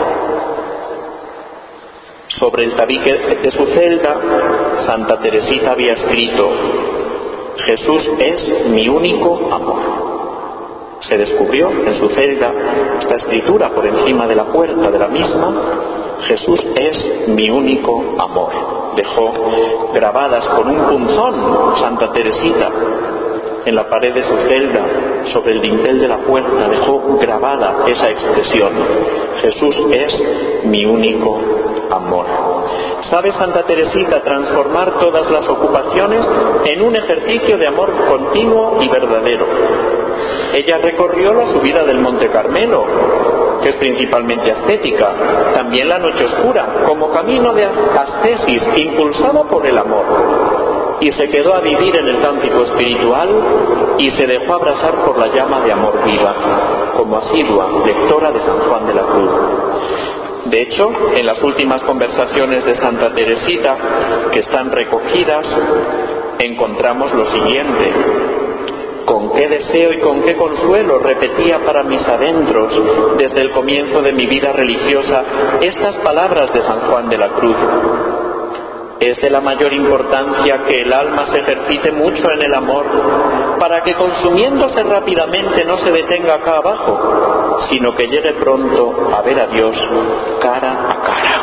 Sobre el tabique de su celda, Santa Teresita había escrito, Jesús es mi único amor. Se descubrió en su celda esta escritura por encima de la puerta de la misma, Jesús es mi único amor. Dejó grabadas con un punzón Santa Teresita en la pared de su celda, sobre el dintel de la puerta, dejó grabada esa expresión, Jesús es mi único amor. ¿Sabe Santa Teresita transformar todas las ocupaciones en un ejercicio de amor continuo y verdadero? Ella recorrió la subida del Monte Carmelo, que es principalmente ascética, también la noche oscura, como camino de ascesis impulsado por el amor, y se quedó a vivir en el cántico espiritual y se dejó abrazar por la llama de amor viva, como asidua lectora de San Juan de la Cruz. De hecho, en las últimas conversaciones de Santa Teresita, que están recogidas, encontramos lo siguiente: con qué deseo y con qué consuelo repetía para mis adentros, desde el comienzo de mi vida religiosa, estas palabras de San Juan de la Cruz. Es de la mayor importancia que el alma se ejercite mucho en el amor, para que consumiéndose rápidamente no se detenga acá abajo, sino que llegue pronto a ver a Dios cara a cara.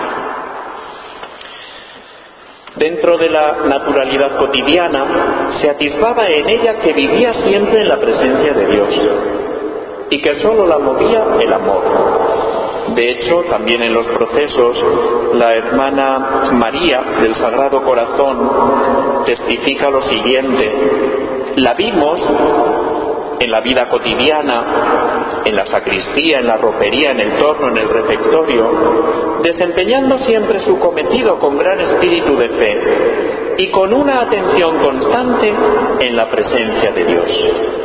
Dentro de la naturalidad cotidiana, se atisbaba en ella que vivía siempre en la presencia de Dios y que sólo la movía el amor. De hecho, también en los procesos, la hermana María del Sagrado Corazón testifica lo siguiente: la vimos en la vida cotidiana, en la sacristía, en la ropería, en el torno, en el refectorio, desempeñando siempre su cometido con gran espíritu de fe y con una atención constante en la presencia de Dios.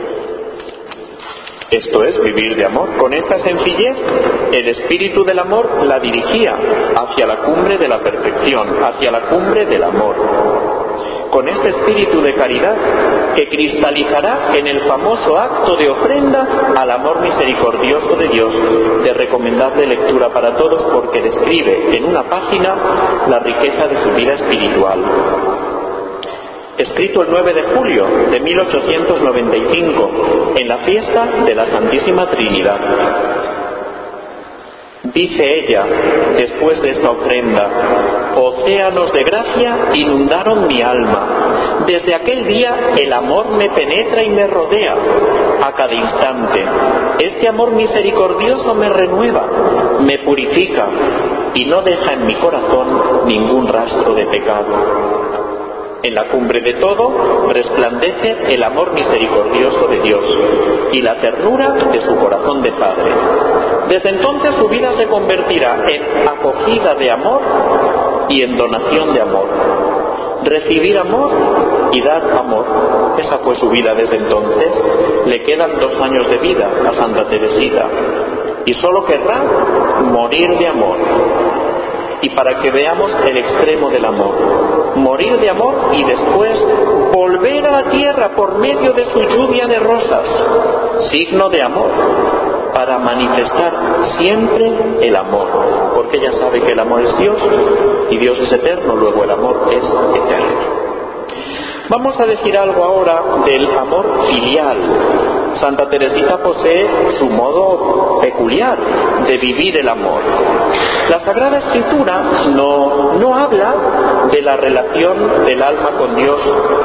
Esto es vivir de amor. Con esta sencillez, el espíritu del amor la dirigía hacia la cumbre de la perfección, hacia la cumbre del amor. Con este espíritu de caridad que cristalizará en el famoso acto de ofrenda al amor misericordioso de Dios, de recomendable lectura para todos, porque describe en una página la riqueza de su vida espiritual. Escrito el nueve de julio de mil ochocientos noventa y cinco, en la fiesta de la Santísima Trinidad. Dice ella, después de esta ofrenda: océanos de gracia inundaron mi alma. Desde aquel día el amor me penetra y me rodea a cada instante. Este amor misericordioso me renueva, me purifica y no deja en mi corazón ningún rastro de pecado. En la cumbre de todo resplandece el amor misericordioso de Dios y la ternura de su corazón de Padre. Desde entonces su vida se convertirá en acogida de amor y en donación de amor. Recibir amor y dar amor. Esa fue su vida desde entonces. Le quedan dos años de vida a Santa Teresita y solo querrá morir de amor. Y para que veamos el extremo del amor, morir de amor y después volver a la tierra por medio de su lluvia de rosas, signo de amor, para manifestar siempre el amor, porque ella sabe que el amor es Dios y Dios es eterno, luego el amor es eterno. Vamos a decir algo ahora del amor filial. Santa Teresita posee su modo peculiar de vivir el amor. La Sagrada Escritura no, no habla de la relación del alma con Dios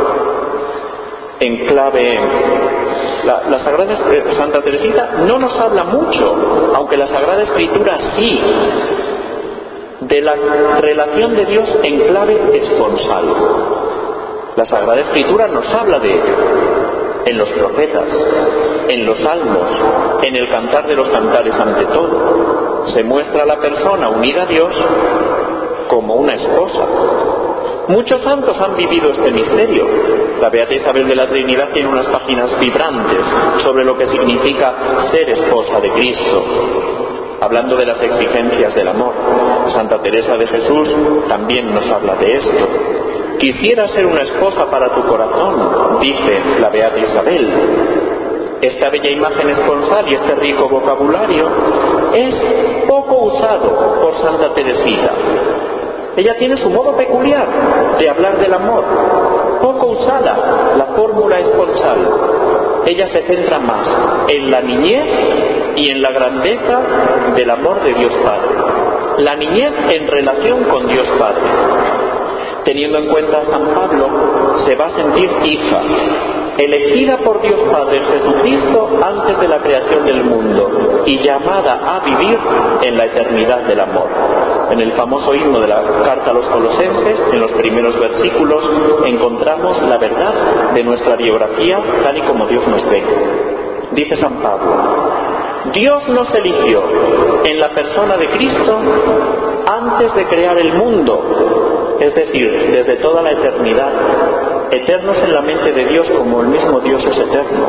en clave. La, la Sagrada Santa Teresita no nos habla mucho, aunque la Sagrada Escritura sí, de la relación de Dios en clave esponsal. La Sagrada Escritura nos habla de ello en los profetas, en los salmos, en el cantar de los cantares ante todo. Se muestra a la persona unida a Dios como una esposa. Muchos santos han vivido este misterio. La Beata Isabel de la Trinidad tiene unas páginas vibrantes sobre lo que significa ser esposa de Cristo, hablando de las exigencias del amor. Santa Teresa de Jesús también nos habla de esto. Quisiera ser una esposa para tu corazón, dice la Beata Isabel. Esta bella imagen esponsal y este rico vocabulario es poco usado por Santa Teresita. Ella tiene su modo peculiar de hablar del amor, poco usada la fórmula esponsal. Ella se centra más en la niñez y en la grandeza del amor de Dios Padre. La niñez en relación con Dios Padre. Teniendo en cuenta a San Pablo, se va a sentir hija, elegida por Dios Padre en Jesucristo antes de la creación del mundo y llamada a vivir en la eternidad del amor. En el famoso himno de la carta a los Colosenses, en los primeros versículos, encontramos la verdad de nuestra biografía tal y como Dios nos ve. Dice San Pablo: Dios nos eligió en la persona de Cristo antes de crear el mundo, es decir, desde toda la eternidad, eternos en la mente de Dios como el mismo Dios es eterno.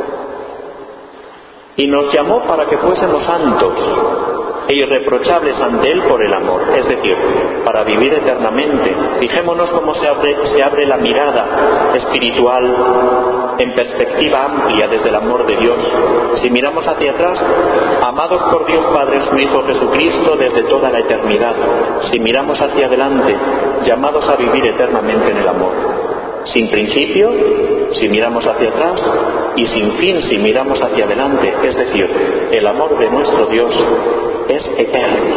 Y nos llamó para que fuésemos santos e irreprochables ante Él por el amor, es decir, para vivir eternamente. Fijémonos cómo se abre, se abre la mirada espiritual en perspectiva amplia desde el amor de Dios. Si miramos hacia atrás, amados por Dios Padre en su Hijo Jesucristo desde toda la eternidad. Si miramos hacia adelante, llamados a vivir eternamente en el amor. Sin principio, si miramos hacia atrás, y sin fin si miramos hacia adelante, es decir, el amor de nuestro Dios es eterno,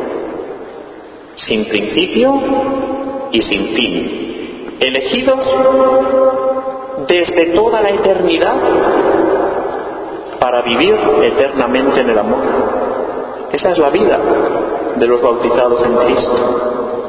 sin principio y sin fin, elegidos desde toda la eternidad para vivir eternamente en el amor. Esa es la vida de los bautizados en Cristo.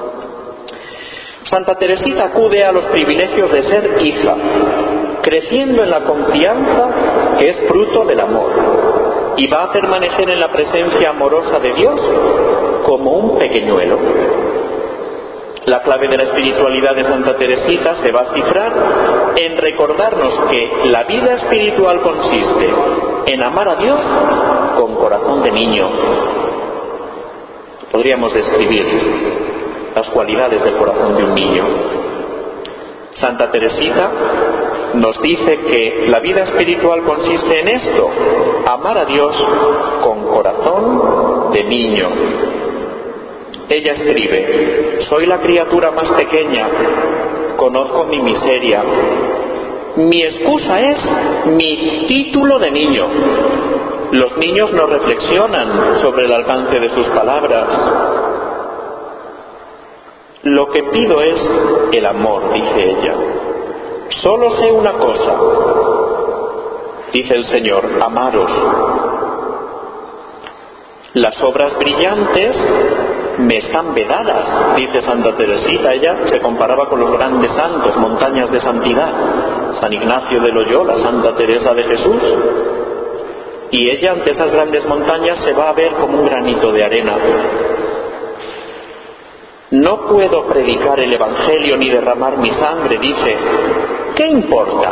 Santa Teresita acude a los privilegios de ser hija, creciendo en la confianza que es fruto del amor, y va a permanecer en la presencia amorosa de Dios como un pequeñuelo. La clave de la espiritualidad de Santa Teresita se va a cifrar en recordarnos que la vida espiritual consiste en amar a Dios con corazón de niño. Podríamos describir las cualidades del corazón de un niño. Santa Teresita nos dice que la vida espiritual consiste en esto: amar a Dios con corazón de niño. Ella escribe: soy la criatura más pequeña, conozco mi miseria. Mi excusa es mi título de niño. Los niños no reflexionan sobre el alcance de sus palabras. Lo que pido es el amor, dice ella. Solo sé una cosa, dice el Señor, amaros. Las obras brillantes me están vedadas, dice Santa Teresita. Ella se comparaba con los grandes santos, montañas de santidad, San Ignacio de Loyola, Santa Teresa de Jesús. Y ella ante esas grandes montañas se va a ver como un granito de arena. No puedo predicar el Evangelio ni derramar mi sangre, dice. ¿Qué importa?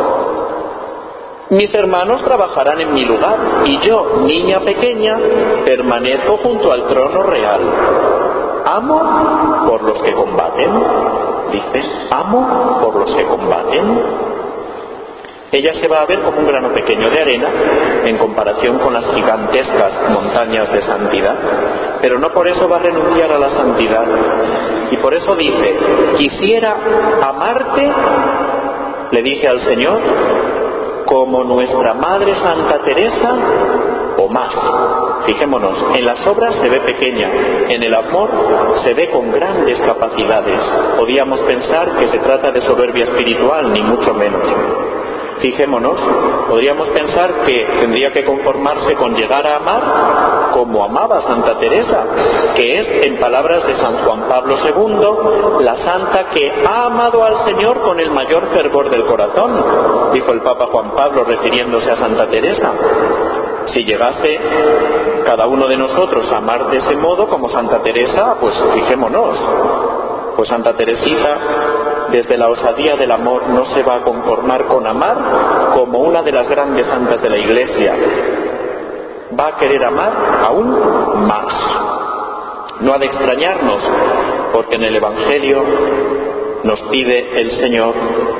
Mis hermanos trabajarán en mi lugar y yo, niña pequeña, permanezco junto al trono real. Amo por los que combaten, dice, amo por los que combaten. Ella se va a ver como un grano pequeño de arena en comparación con las gigantescas montañas de santidad, pero no por eso va a renunciar a la santidad. Y por eso dice, quisiera amarte, le dije al Señor, como nuestra Madre Santa Teresa o más. Fijémonos, en las obras se ve pequeña, en el amor se ve con grandes capacidades. Podíamos pensar que se trata de soberbia espiritual, ni mucho menos. Fijémonos, podríamos pensar que tendría que conformarse con llegar a amar como amaba Santa Teresa, que es, en palabras de San Juan Pablo segundo, la santa que ha amado al Señor con el mayor fervor del corazón, dijo el Papa Juan Pablo refiriéndose a Santa Teresa. Si llegase cada uno de nosotros a amar de ese modo como Santa Teresa, pues fijémonos, pues Santa Teresita, desde la osadía del amor, no se va a conformar con amar como una de las grandes santas de la Iglesia. Va a querer amar aún más. No ha de extrañarnos, porque en el Evangelio nos pide el Señor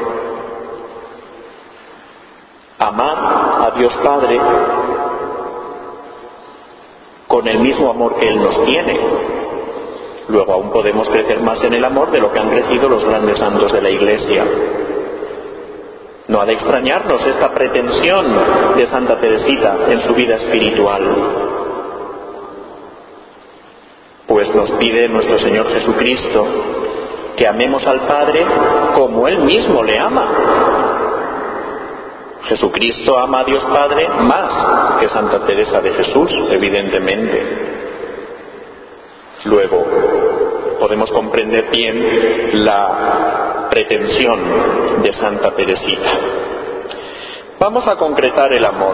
amar a Dios Padre con el mismo amor que Él nos tiene. Luego aún podemos crecer más en el amor de lo que han crecido los grandes santos de la Iglesia. No ha de extrañarnos esta pretensión de Santa Teresita en su vida espiritual. Pues nos pide nuestro Señor Jesucristo que amemos al Padre como Él mismo le ama. Jesucristo ama a Dios Padre más que Santa Teresa de Jesús, evidentemente. Luego, podemos comprender bien la pretensión de Santa Teresita. Vamos a concretar el amor.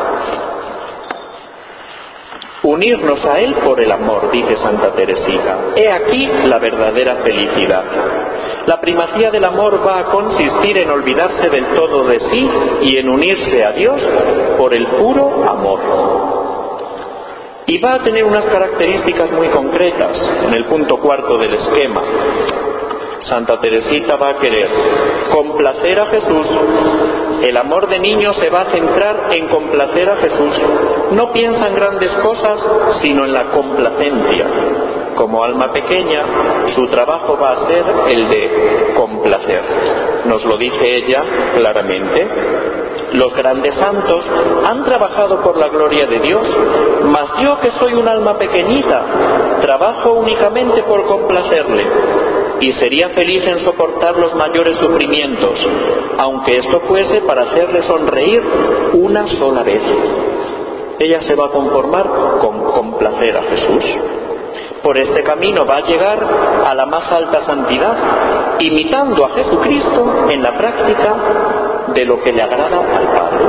Unirnos a Él por el amor, dice Santa Teresita. He aquí la verdadera felicidad. La primacía del amor va a consistir en olvidarse del todo de sí y en unirse a Dios por el puro amor. Y va a tener unas características muy concretas en el punto cuarto del esquema. Santa Teresita va a querer complacer a Jesús. El amor de niño se va a centrar en complacer a Jesús. No piensa en grandes cosas, sino en la complacencia. Como alma pequeña, su trabajo va a ser el de complacer. Nos lo dice ella claramente. Los grandes santos han trabajado por la gloria de Dios, mas yo, que soy un alma pequeñita, trabajo únicamente por complacerle, y sería feliz en soportar los mayores sufrimientos, aunque esto fuese para hacerle sonreír una sola vez. Ella se va a conformar con complacer a Jesús. Por este camino va a llegar a la más alta santidad, imitando a Jesucristo en la práctica de lo que le agrada al Padre.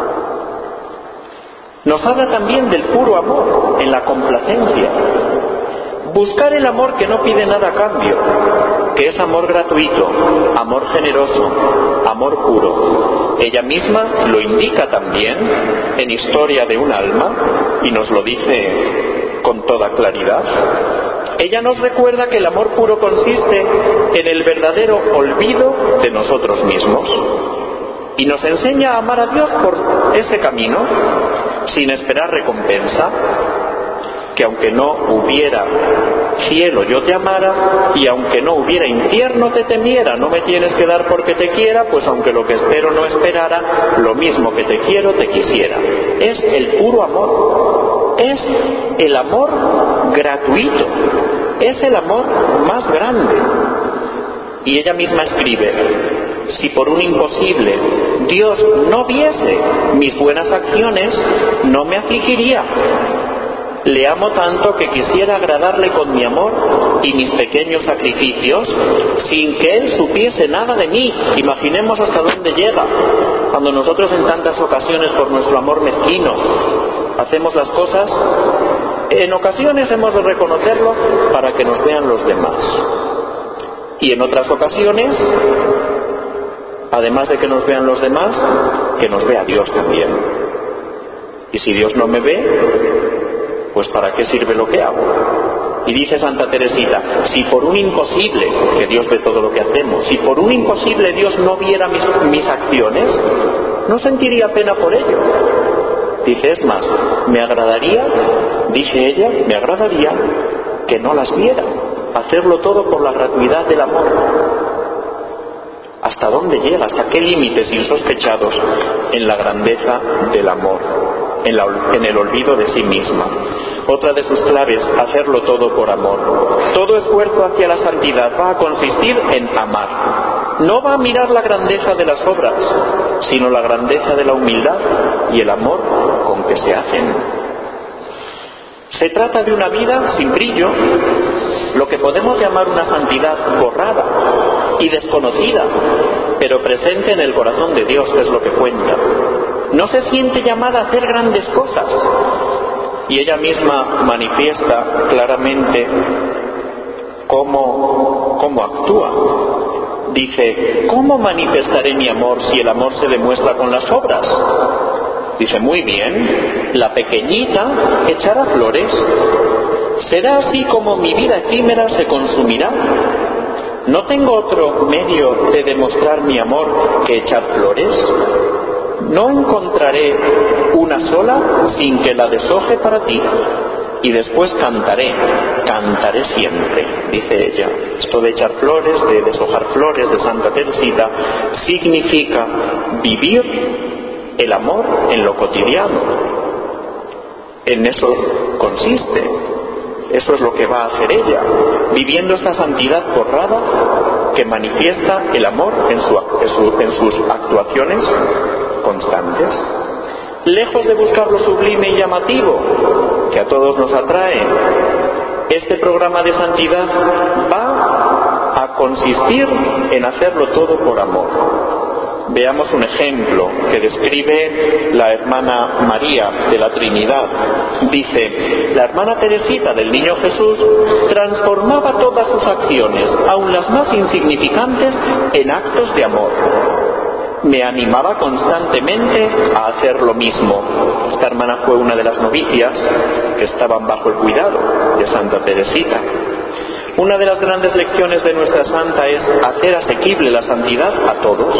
Nos habla también del puro amor en la complacencia. Buscar el amor que no pide nada a cambio, que es amor gratuito, amor generoso, amor puro. Ella misma lo indica también en Historia de un alma y nos lo dice con toda claridad. Ella nos recuerda que el amor puro consiste en el verdadero olvido de nosotros mismos y nos enseña a amar a Dios por ese camino sin esperar recompensa. que aunque no hubiera cielo yo te amara, y aunque no hubiera infierno te temiera. No me tienes que dar porque te quiera, pues aunque lo que espero no esperara, lo mismo que te quiero te quisiera. Es el puro amor, es el amor gratuito, es el amor más grande. Y ella misma escribe: si por un imposible Dios no viese mis buenas acciones, no me afligiría. Le amo tanto que quisiera agradarle con mi amor y mis pequeños sacrificios, sin que Él supiese nada de mí. Imaginemos hasta dónde llega, cuando nosotros en tantas ocasiones, por nuestro amor mezquino, hacemos las cosas. En ocasiones hemos de reconocerlo para que nos vean los demás, y en otras ocasiones, además de que nos vean los demás, que nos vea Dios también. Y si Dios no me ve, pues ¿para qué sirve lo que hago? Y dice Santa Teresita: si por un imposible, que Dios ve todo lo que hacemos, si por un imposible Dios no viera mis, mis acciones, no sentiría pena por ello. Dice, es más, me agradaría, dice ella, me agradaría que no las viera, hacerlo todo por la gratuidad del amor. ¿Hasta dónde llega? ¿Hasta qué límites insospechados en la grandeza del amor, en, la, en el olvido de sí misma? Otra de sus claves, hacerlo todo por amor. Todo esfuerzo hacia la santidad va a consistir en amar. No va a mirar la grandeza de las obras, sino la grandeza de la humildad y el amor con que se hacen. Se trata de una vida sin brillo, lo que podemos llamar una santidad borrada y desconocida, pero presente en el corazón de Dios, que es lo que cuenta. No se siente llamada a hacer grandes cosas, y ella misma manifiesta claramente cómo, cómo actúa. Dice, ¿cómo manifestaré mi amor si el amor se demuestra con las obras? Dice, muy bien, la pequeñita echará flores. ¿Será así como mi vida efímera se consumirá? ¿No tengo otro medio de demostrar mi amor que echar flores? ¿No encontraré una sola sin que la deshoje para ti? Y después cantaré, cantaré siempre, dice ella. Esto de echar flores, de deshojar flores, de Santa Teresita, significa vivir el amor en lo cotidiano. En eso consiste. Eso es lo que va a hacer ella, viviendo esta santidad borrada que manifiesta el amor en, su, en, su, en sus actuaciones constantes. Lejos de buscar lo sublime y llamativo, que a todos nos atrae, este programa de santidad va a consistir en hacerlo todo por amor. Veamos un ejemplo que describe la hermana María de la Trinidad. Dice, la hermana Teresita del Niño Jesús transformaba todas sus acciones, aun las más insignificantes, en actos de amor. Me animaba constantemente a hacer lo mismo. Esta hermana fue una de las novicias que estaban bajo el cuidado de Santa Teresita. Una de las grandes lecciones de nuestra santa es hacer asequible la santidad a todos,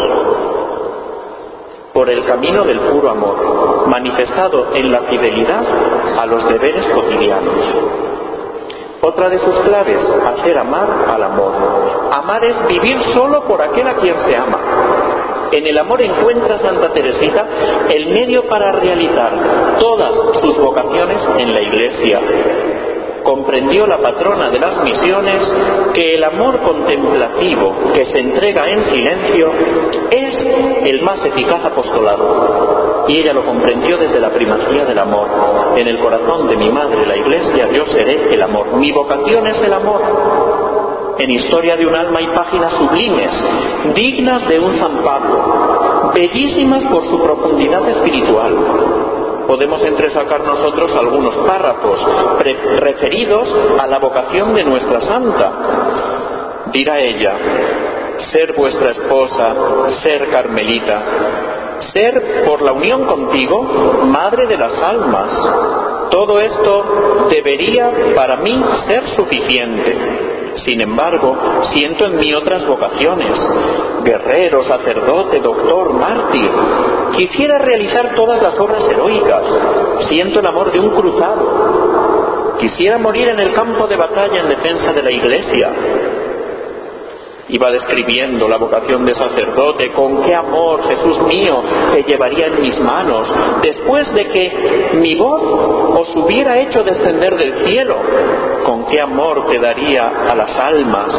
por el camino del puro amor, manifestado en la fidelidad a los deberes cotidianos. Otra de sus claves, hacer amar al amor. Amar es vivir solo por aquel a quien se ama. En el amor encuentra Santa Teresita el medio para realizar todas sus vocaciones en la Iglesia. Comprendió la patrona de las misiones que el amor contemplativo que se entrega en silencio es el más eficaz apostolado, y ella lo comprendió desde la primacía del amor. En el corazón de mi madre, la Iglesia, yo seré el amor. Mi vocación es el amor. En Historia de un alma hay páginas sublimes, dignas de un San Pablo, bellísimas por su profundidad espiritual. Podemos entresacar nosotros algunos párrafos pre- referidos a la vocación de nuestra santa. Dirá ella, ser vuestra esposa, ser carmelita, ser por la unión contigo, madre de las almas. Todo esto debería para mí ser suficiente. Sin embargo, siento en mí otras vocaciones: guerrero, sacerdote, doctor, mártir. Quisiera realizar todas las obras heroicas. Siento el amor de un cruzado. Quisiera morir en el campo de batalla en defensa de la Iglesia. Iba describiendo la vocación de sacerdote, con qué amor, Jesús mío, te llevaría en mis manos, después de que mi voz os hubiera hecho descender del cielo, con qué amor te daría a las almas.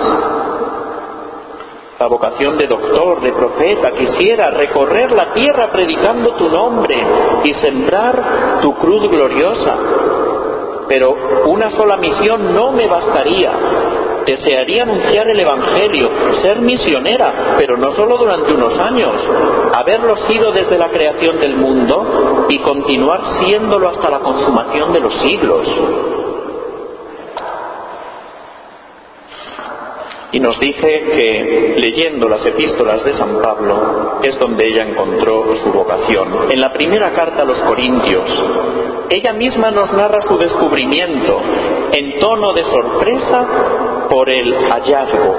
La vocación de doctor, de profeta, quisiera recorrer la tierra predicando tu nombre y sembrar tu cruz gloriosa. Pero una sola misión no me bastaría. Desearía anunciar el Evangelio, ser misionera, pero no solo durante unos años, haberlo sido desde la creación del mundo y continuar siéndolo hasta la consumación de los siglos. Y nos dice que leyendo las epístolas de San Pablo es donde ella encontró su vocación. En la primera carta a los Corintios, ella misma nos narra su descubrimiento en tono de sorpresa por el hallazgo.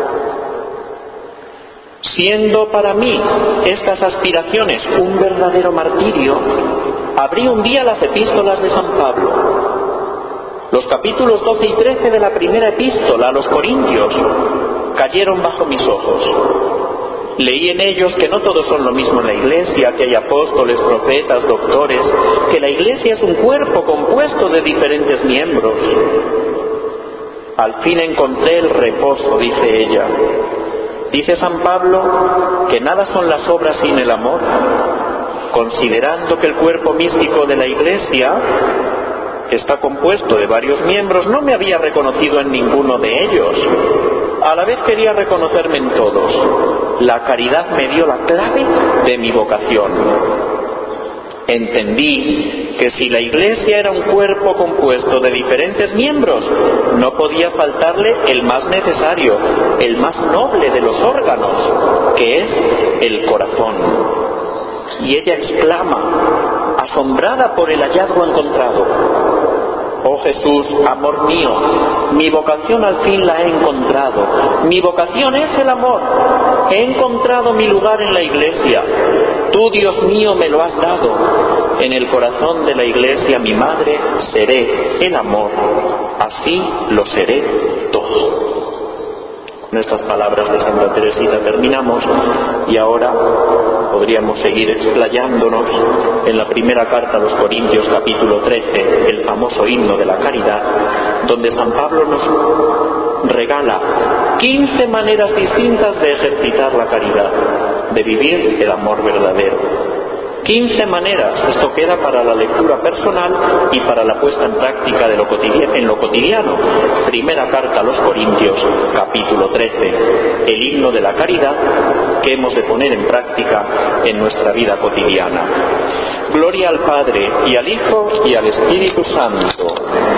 Siendo para mí estas aspiraciones un verdadero martirio, abrí un día las epístolas de San Pablo. Los capítulos doce y trece de la primera epístola a los Corintios cayeron bajo mis ojos. Leí en ellos que no todos son lo mismo en la Iglesia, que hay apóstoles, profetas, doctores, que la Iglesia es un cuerpo compuesto de diferentes miembros. Al fin encontré el reposo, dice ella. Dice San Pablo que nada son las obras sin el amor, considerando que el cuerpo místico de la Iglesia está compuesto de varios miembros, no me había reconocido en ninguno de ellos. A la vez quería reconocerme en todos. La caridad me dio la clave de mi vocación. Entendí que si la Iglesia era un cuerpo compuesto de diferentes miembros, no podía faltarle el más necesario, el más noble de los órganos, que es el corazón. Y ella exclama, asombrada por el hallazgo encontrado: oh Jesús, amor mío, mi vocación al fin la he encontrado. Mi vocación es el amor. He encontrado mi lugar en la Iglesia. Tú, Dios mío, me lo has dado. En el corazón de la Iglesia, mi madre, seré el amor. Así lo seré todo. Con estas palabras de Santa Teresita terminamos, y ahora podríamos seguir explayándonos en la primera carta a los Corintios, capítulo trece, el famoso himno de la caridad, donde San Pablo nos regala quince maneras distintas de ejercitar la caridad, de vivir el amor verdadero. quince maneras, esto queda para la lectura personal y para la puesta en práctica de lo cotidiano, en lo cotidiano. Primera carta a los Corintios, capítulo trece, el himno de la caridad que hemos de poner en práctica en nuestra vida cotidiana. Gloria al Padre, y al Hijo, y al Espíritu Santo.